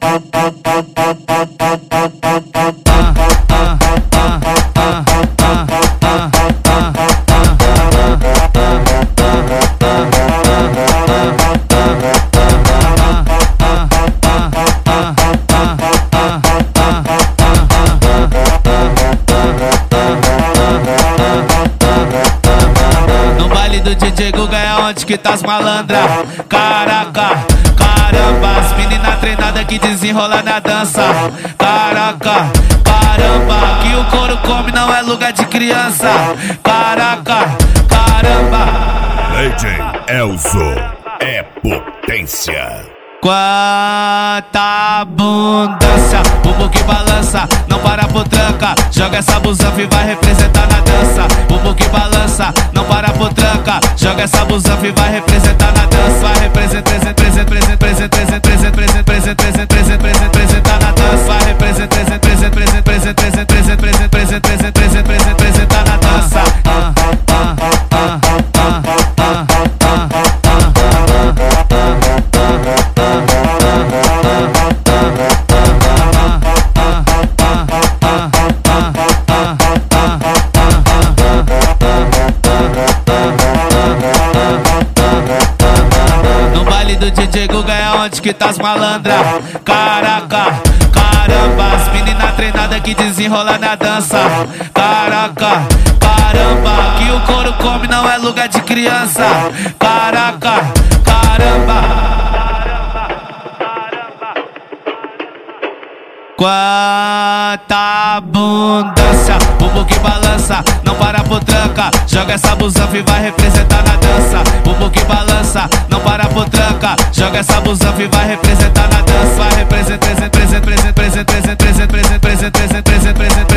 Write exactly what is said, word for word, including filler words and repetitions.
Do D J Guga é onde que tá as malandra. Caraca, caramba, as menina treinada que desenrola na dança. Caraca, caramba, que o couro come não é lugar de criança. Caraca, caramba. D J Elzo é potência. Quanta abundância, bumbum que balança, não para por tranca. Joga essa busanfa e vai representar na dança. Bumbum que balança, não para por tranca. Joga essa busanfa e vai representar na dança. Vai representar, representar, representar, representar, representar, representar, representar na dança. Vai representar, representar, representar, representar, representar, representar na dança. No baile do D J Guga é onde que tá as malandra. Caraca, caramba, as menina treinada que desenrola na dança. Caraca, caramba, que o couro come não é lugar de criança. Caraca, caramba. Quanta abundância, bumbum que balança, não para por tranca. Joga essa busanfa e vai representar na dança. Bumbum que balança, não para por tranca. Joga essa busanfa e vai representar na dança. Vai representar, representar, representar, representar, representar, representar, representar, representar.